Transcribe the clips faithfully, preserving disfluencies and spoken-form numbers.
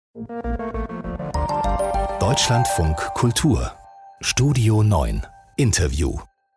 Deutschlandfunk Kultur Studio neun Interview.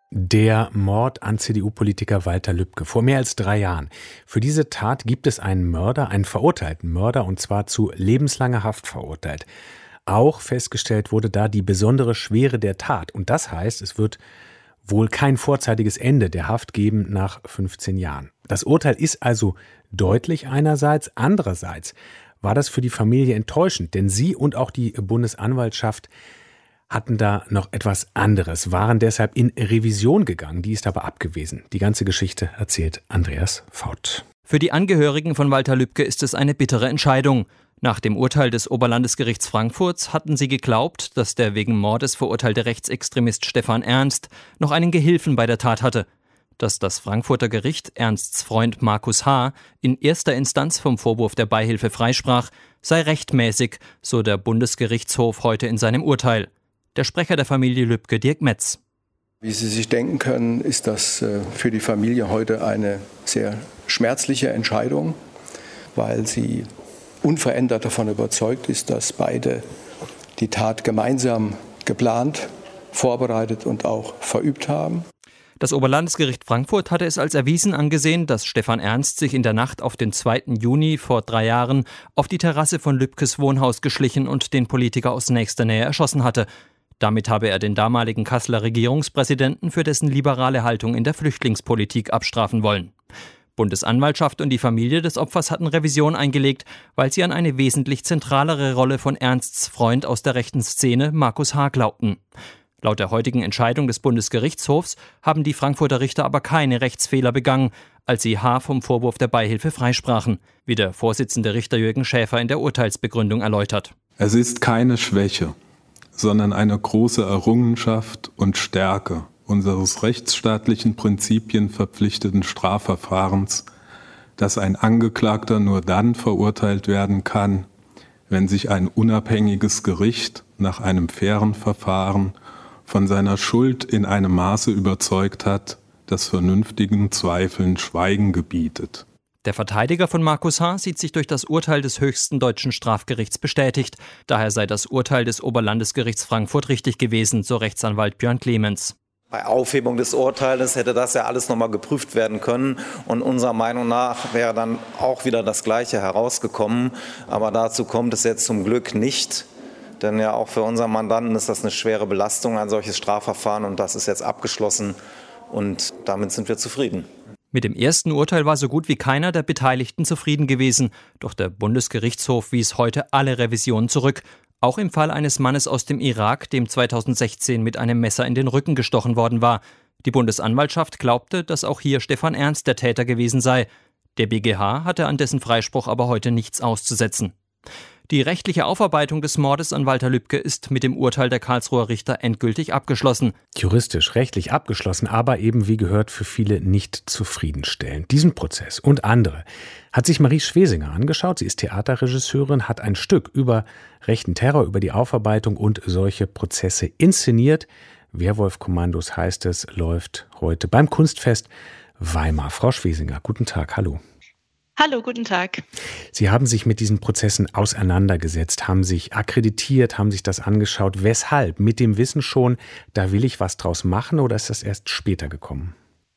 Der Mord an C D U-Politiker Walter Lübcke vor mehr als drei Jahren. Für diese Tat gibt es einen Mörder, einen verurteilten Mörder, und zwar zu lebenslanger Haft verurteilt. Auch festgestellt wurde da die besondere Schwere der Tat. Und das heißt, es wird wohl kein vorzeitiges Ende der Haft geben nach fünfzehn Jahren. Das Urteil ist also deutlich einerseits. Andererseits war das für die Familie enttäuschend, denn sie und auch die Bundesanwaltschaft hatten da noch etwas anderes, waren deshalb in Revision gegangen. Die ist aber abgewiesen. Die ganze Geschichte erzählt Andreas Faut. Für die Angehörigen von Walter Lübcke ist es eine bittere Entscheidung. Nach dem Urteil des Oberlandesgerichts Frankfurts hatten sie geglaubt, dass der wegen Mordes verurteilte Rechtsextremist Stefan Ernst noch einen Gehilfen bei der Tat hatte. Dass das Frankfurter Gericht Ernsts Freund Markus H. in erster Instanz vom Vorwurf der Beihilfe freisprach, sei rechtmäßig, so der Bundesgerichtshof heute in seinem Urteil. Der Sprecher der Familie Lübcke, Dirk Metz. Wie Sie sich denken können, ist das für die Familie heute eine sehr schmerzliche Entscheidung, weil sie unverändert davon überzeugt ist, dass beide die Tat gemeinsam geplant, vorbereitet und auch verübt haben. Das Oberlandesgericht Frankfurt hatte es als erwiesen angesehen, dass Stefan Ernst sich in der Nacht auf den zweiten Juni vor drei Jahren auf die Terrasse von Lübkes Wohnhaus geschlichen und den Politiker aus nächster Nähe erschossen hatte. Damit habe er den damaligen Kasseler Regierungspräsidenten für dessen liberale Haltung in der Flüchtlingspolitik abstrafen wollen. Bundesanwaltschaft und die Familie des Opfers hatten Revision eingelegt, weil sie an eine wesentlich zentralere Rolle von Ernsts Freund aus der rechten Szene, Markus H., glaubten. Laut der heutigen Entscheidung des Bundesgerichtshofs haben die Frankfurter Richter aber keine Rechtsfehler begangen, als sie H. vom Vorwurf der Beihilfe freisprachen, wie der Vorsitzende Richter Jürgen Schäfer in der Urteilsbegründung erläutert. Es ist keine Schwäche, sondern eine große Errungenschaft und Stärke unseres rechtsstaatlichen Prinzipien verpflichteten Strafverfahrens, dass ein Angeklagter nur dann verurteilt werden kann, wenn sich ein unabhängiges Gericht nach einem fairen Verfahren von seiner Schuld in einem Maße überzeugt hat, das vernünftigen Zweifeln Schweigen gebietet. Der Verteidiger von Markus H. sieht sich durch das Urteil des höchsten deutschen Strafgerichts bestätigt. Daher sei das Urteil des Oberlandesgerichts Frankfurt richtig gewesen, so Rechtsanwalt Björn Clemens. Bei Aufhebung des Urteils hätte das ja alles nochmal geprüft werden können. Und unserer Meinung nach wäre dann auch wieder das Gleiche herausgekommen. Aber dazu kommt es jetzt zum Glück nicht. Denn ja auch für unseren Mandanten ist das eine schwere Belastung, ein solches Strafverfahren. Und das ist jetzt abgeschlossen. Und damit sind wir zufrieden. Mit dem ersten Urteil war so gut wie keiner der Beteiligten zufrieden gewesen. Doch der Bundesgerichtshof wies heute alle Revisionen zurück. Auch im Fall eines Mannes aus dem Irak, dem zweitausendsechzehn mit einem Messer in den Rücken gestochen worden war. Die Bundesanwaltschaft glaubte, dass auch hier Stefan Ernst der Täter gewesen sei. Der B G H hatte an dessen Freispruch aber heute nichts auszusetzen. Die rechtliche Aufarbeitung des Mordes an Walter Lübcke ist mit dem Urteil der Karlsruher Richter endgültig abgeschlossen. Juristisch, rechtlich abgeschlossen, aber eben wie gehört für viele nicht zufriedenstellend. Diesen Prozess und andere hat sich Marie Schwesinger angeschaut. Sie ist Theaterregisseurin, hat ein Stück über rechten Terror, über die Aufarbeitung und solche Prozesse inszeniert. Werwolf-Kommandos heißt es, läuft heute beim Kunstfest Weimar. Frau Schwesinger, guten Tag, hallo. Hallo, guten Tag. Sie haben sich mit diesen Prozessen auseinandergesetzt, haben sich akkreditiert, haben sich das angeschaut. Weshalb? Mit dem Wissen schon, da will ich was draus machen, oder ist das erst später gekommen?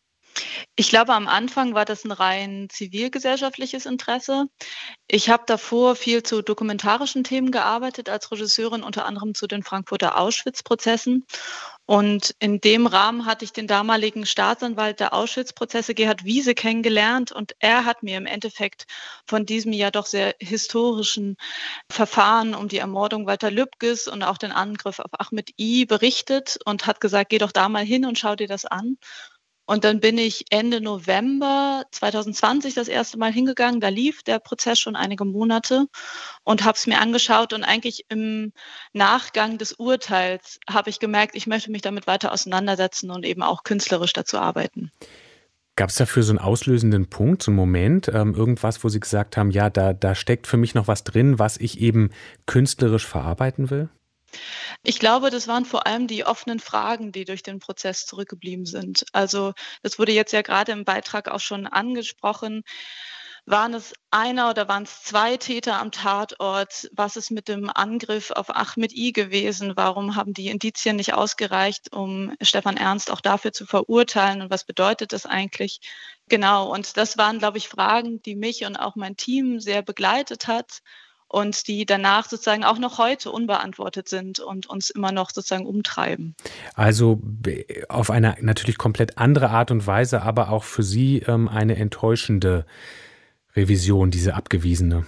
Ich glaube, am Anfang war das ein rein zivilgesellschaftliches Interesse. Ich habe davor viel zu dokumentarischen Themen gearbeitet als Regisseurin, unter anderem zu den Frankfurter Auschwitz-Prozessen. Und in dem Rahmen hatte ich den damaligen Staatsanwalt der Auschwitz-Prozesse, Gerhard Wiese, kennengelernt. Und er hat mir im Endeffekt von diesem ja doch sehr historischen Verfahren um die Ermordung Walter Lübkes und auch den Angriff auf Ahmed I. berichtet und hat gesagt, geh doch da mal hin und schau dir das an. Und dann bin ich Ende November zweitausendzwanzig das erste Mal hingegangen. Da lief der Prozess schon einige Monate und habe es mir angeschaut. Und eigentlich im Nachgang des Urteils habe ich gemerkt, ich möchte mich damit weiter auseinandersetzen und eben auch künstlerisch dazu arbeiten. Gab es dafür so einen auslösenden Punkt, so einen Moment, ähm, irgendwas, wo Sie gesagt haben, ja, da, da steckt für mich noch was drin, was ich eben künstlerisch verarbeiten will? Ich glaube, das waren vor allem die offenen Fragen, die durch den Prozess zurückgeblieben sind. Also das wurde jetzt ja gerade im Beitrag auch schon angesprochen. Waren es einer oder waren es zwei Täter am Tatort? Was ist mit dem Angriff auf Ahmed I. gewesen? Warum haben die Indizien nicht ausgereicht, um Stefan Ernst auch dafür zu verurteilen? Und was bedeutet das eigentlich? Genau, und das waren, glaube ich, Fragen, die mich und auch mein Team sehr begleitet hat und die danach sozusagen auch noch heute unbeantwortet sind und uns immer noch sozusagen umtreiben. Also auf eine natürlich komplett andere Art und Weise, aber auch für Sie ähm, eine enttäuschende Revision, diese abgewiesene.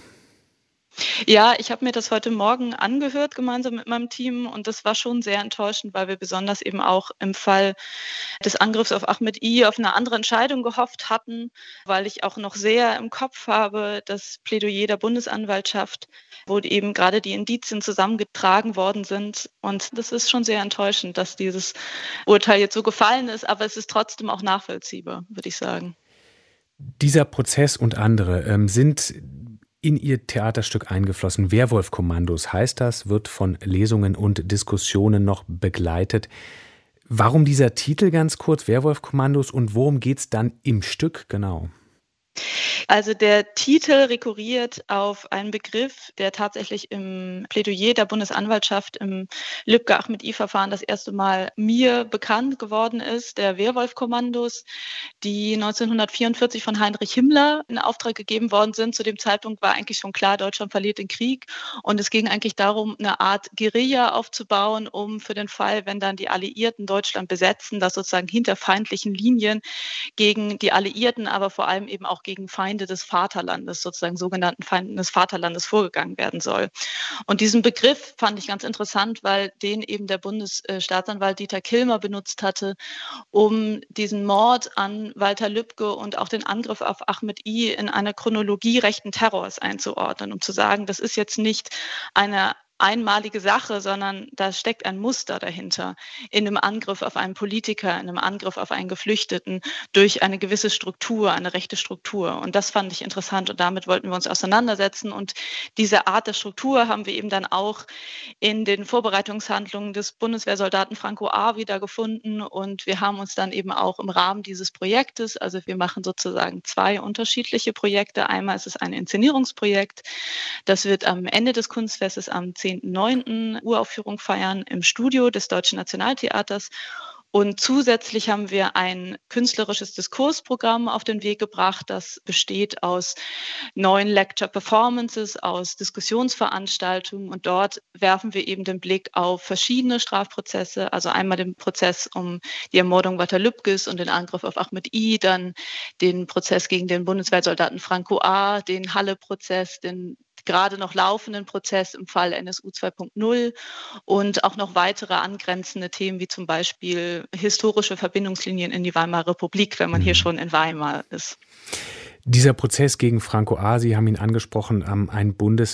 Ja, ich habe mir das heute Morgen angehört, gemeinsam mit meinem Team, und das war schon sehr enttäuschend, weil wir besonders eben auch im Fall des Angriffs auf Ahmed I. auf eine andere Entscheidung gehofft hatten, weil ich auch noch sehr im Kopf habe, das Plädoyer der Bundesanwaltschaft, wo eben gerade die Indizien zusammengetragen worden sind. Und das ist schon sehr enttäuschend, dass dieses Urteil jetzt so gefallen ist, aber es ist trotzdem auch nachvollziehbar, würde ich sagen. Dieser Prozess und andere ähm, sind in Ihr Theaterstück eingeflossen. Werwolf-Kommandos heißt das, wird von Lesungen und Diskussionen noch begleitet. Warum dieser Titel ganz kurz, Werwolf-Kommandos, und worum geht es dann im Stück genau? Also der Titel rekurriert auf einen Begriff, der tatsächlich im Plädoyer der Bundesanwaltschaft im Lübcke-Ahmed I-Verfahren das erste Mal mir bekannt geworden ist, der Werwolf-Kommandos, die neunzehnhundertvierundvierzig von Heinrich Himmler in Auftrag gegeben worden sind. Zu dem Zeitpunkt war eigentlich schon klar, Deutschland verliert den Krieg, und es ging eigentlich darum, eine Art Guerilla aufzubauen, um für den Fall, wenn dann die Alliierten Deutschland besetzen, dass sozusagen hinter feindlichen Linien gegen die Alliierten, aber vor allem eben auch gegen Feinde des Vaterlandes, sozusagen sogenannten Feinden des Vaterlandes, vorgegangen werden soll. Und diesen Begriff fand ich ganz interessant, weil den eben der Bundesstaatsanwalt Dieter Kilmer benutzt hatte, um diesen Mord an Walter Lübcke und auch den Angriff auf Ahmed I. in einer Chronologie rechten Terrors einzuordnen, um zu sagen, das ist jetzt nicht eine einmalige Sache, sondern da steckt ein Muster dahinter in einem Angriff auf einen Politiker, in einem Angriff auf einen Geflüchteten durch eine gewisse Struktur, eine rechte Struktur. Und das fand ich interessant, und damit wollten wir uns auseinandersetzen. Und diese Art der Struktur haben wir eben dann auch in den Vorbereitungshandlungen des Bundeswehrsoldaten Franco A. wiedergefunden. Und wir haben uns dann eben auch im Rahmen dieses Projektes, also wir machen sozusagen zwei unterschiedliche Projekte. Einmal ist es ein Inszenierungsprojekt, das wird am Ende des Kunstfestes am zehnten neunten Uraufführung feiern im Studio des Deutschen Nationaltheaters. Und zusätzlich haben wir ein künstlerisches Diskursprogramm auf den Weg gebracht, das besteht aus neun Lecture-Performances, aus Diskussionsveranstaltungen. Und dort werfen wir eben den Blick auf verschiedene Strafprozesse, also einmal den Prozess um die Ermordung Walter Lübkes und den Angriff auf Ahmed I., dann den Prozess gegen den Bundeswehrsoldaten Franco A., den Halle-Prozess, den gerade noch laufenden Prozess im Fall N S U zwei Punkt null und auch noch weitere angrenzende Themen, wie zum Beispiel historische Verbindungslinien in die Weimarer Republik, wenn man hier schon in Weimar ist. Dieser Prozess gegen Franco A., Sie haben ihn angesprochen, ein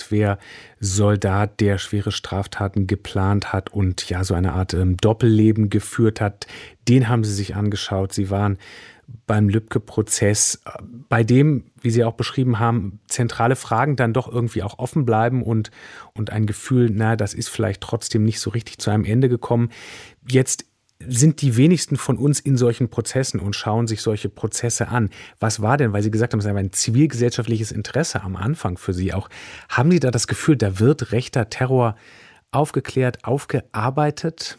Bundeswehrsoldat, der schwere Straftaten geplant hat und ja so eine Art ähm, Doppelleben geführt hat, den haben Sie sich angeschaut. Sie waren beim Lübcke-Prozess, bei dem, wie Sie auch beschrieben haben, zentrale Fragen dann doch irgendwie auch offen bleiben und, und ein Gefühl, na, das ist vielleicht trotzdem nicht so richtig zu einem Ende gekommen. Jetzt sind die wenigsten von uns in solchen Prozessen und schauen sich solche Prozesse an. Was war denn, weil Sie gesagt haben, es ist ein zivilgesellschaftliches Interesse am Anfang für Sie auch. Haben Sie da das Gefühl, da wird rechter Terror aufgeklärt, aufgearbeitet?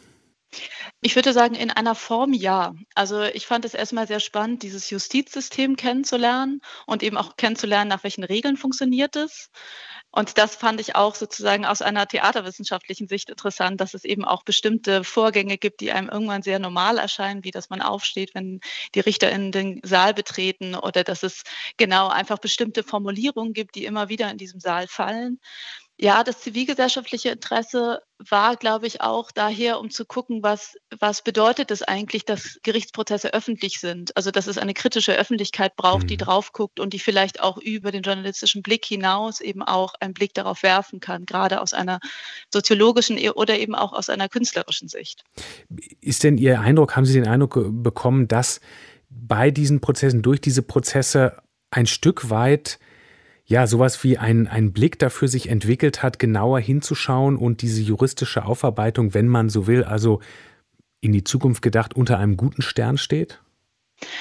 Ich würde sagen, in einer Form ja. Also ich fand es erstmal sehr spannend, dieses Justizsystem kennenzulernen und eben auch kennenzulernen, nach welchen Regeln funktioniert es. Und das fand ich auch sozusagen aus einer theaterwissenschaftlichen Sicht interessant, dass es eben auch bestimmte Vorgänge gibt, die einem irgendwann sehr normal erscheinen, wie dass man aufsteht, wenn die RichterInnen den Saal betreten, oder dass es genau einfach bestimmte Formulierungen gibt, die immer wieder in diesem Saal fallen. Ja, das zivilgesellschaftliche Interesse war, glaube ich, auch daher, um zu gucken, was, was bedeutet es eigentlich, dass Gerichtsprozesse öffentlich sind. Also, dass es eine kritische Öffentlichkeit braucht, mhm. die drauf guckt und die vielleicht auch über den journalistischen Blick hinaus eben auch einen Blick darauf werfen kann, gerade aus einer soziologischen oder eben auch aus einer künstlerischen Sicht. Ist denn Ihr Eindruck, haben Sie den Eindruck bekommen, dass bei diesen Prozessen, durch diese Prozesse ein Stück weit ja, sowas wie ein, ein Blick dafür sich entwickelt hat, genauer hinzuschauen und diese juristische Aufarbeitung, wenn man so will, also in die Zukunft gedacht, unter einem guten Stern steht?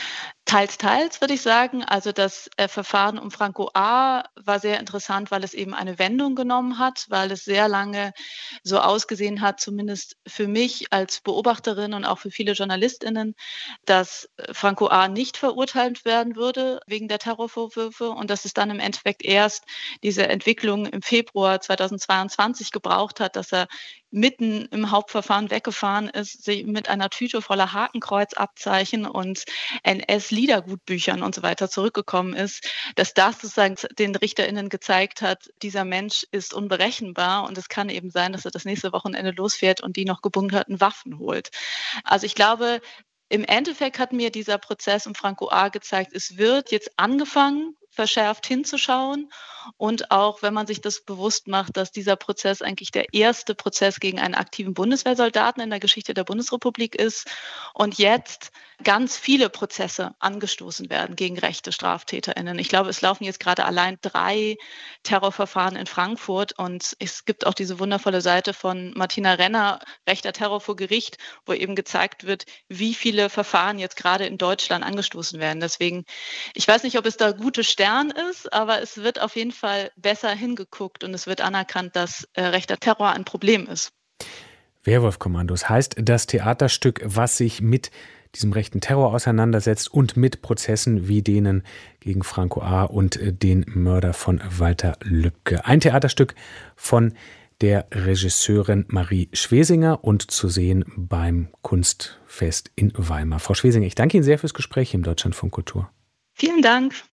Teils, teils, würde ich sagen. Also das äh, Verfahren um Franco A. war sehr interessant, weil es eben eine Wendung genommen hat, weil es sehr lange so ausgesehen hat, zumindest für mich als Beobachterin und auch für viele JournalistInnen, dass Franco A. nicht verurteilt werden würde wegen der Terrorvorwürfe und dass es dann im Endeffekt erst diese Entwicklung im Februar zweitausendzweiundzwanzig gebraucht hat, dass er mitten im Hauptverfahren weggefahren ist, sich mit einer Tüte voller Hakenkreuzabzeichen und N S-Liedergutbüchern und so weiter zurückgekommen ist, dass das sozusagen den RichterInnen gezeigt hat, dieser Mensch ist unberechenbar und es kann eben sein, dass er das nächste Wochenende losfährt und die noch gebunkerten Waffen holt. Also ich glaube, im Endeffekt hat mir dieser Prozess um Franco A. gezeigt, es wird jetzt angefangen, verschärft hinzuschauen und auch, wenn man sich das bewusst macht, dass dieser Prozess eigentlich der erste Prozess gegen einen aktiven Bundeswehrsoldaten in der Geschichte der Bundesrepublik ist und jetzt ganz viele Prozesse angestoßen werden gegen rechte StraftäterInnen. Ich glaube, es laufen jetzt gerade allein drei Terrorverfahren in Frankfurt und es gibt auch diese wundervolle Seite von Martina Renner, Rechter Terror vor Gericht, wo eben gezeigt wird, wie viele Verfahren jetzt gerade in Deutschland angestoßen werden. Deswegen, ich weiß nicht, ob es da gute Sterne ist, aber es wird auf jeden Fall besser hingeguckt und es wird anerkannt, dass äh, rechter Terror ein Problem ist. Werwolf-Kommandos heißt das Theaterstück, was sich mit diesem rechten Terror auseinandersetzt und mit Prozessen wie denen gegen Franco A. und den Mörder von Walter Lübcke. Ein Theaterstück von der Regisseurin Marie Schwesinger und zu sehen beim Kunstfest in Weimar. Frau Schwesinger, ich danke Ihnen sehr fürs Gespräch im Deutschlandfunk Kultur. Vielen Dank.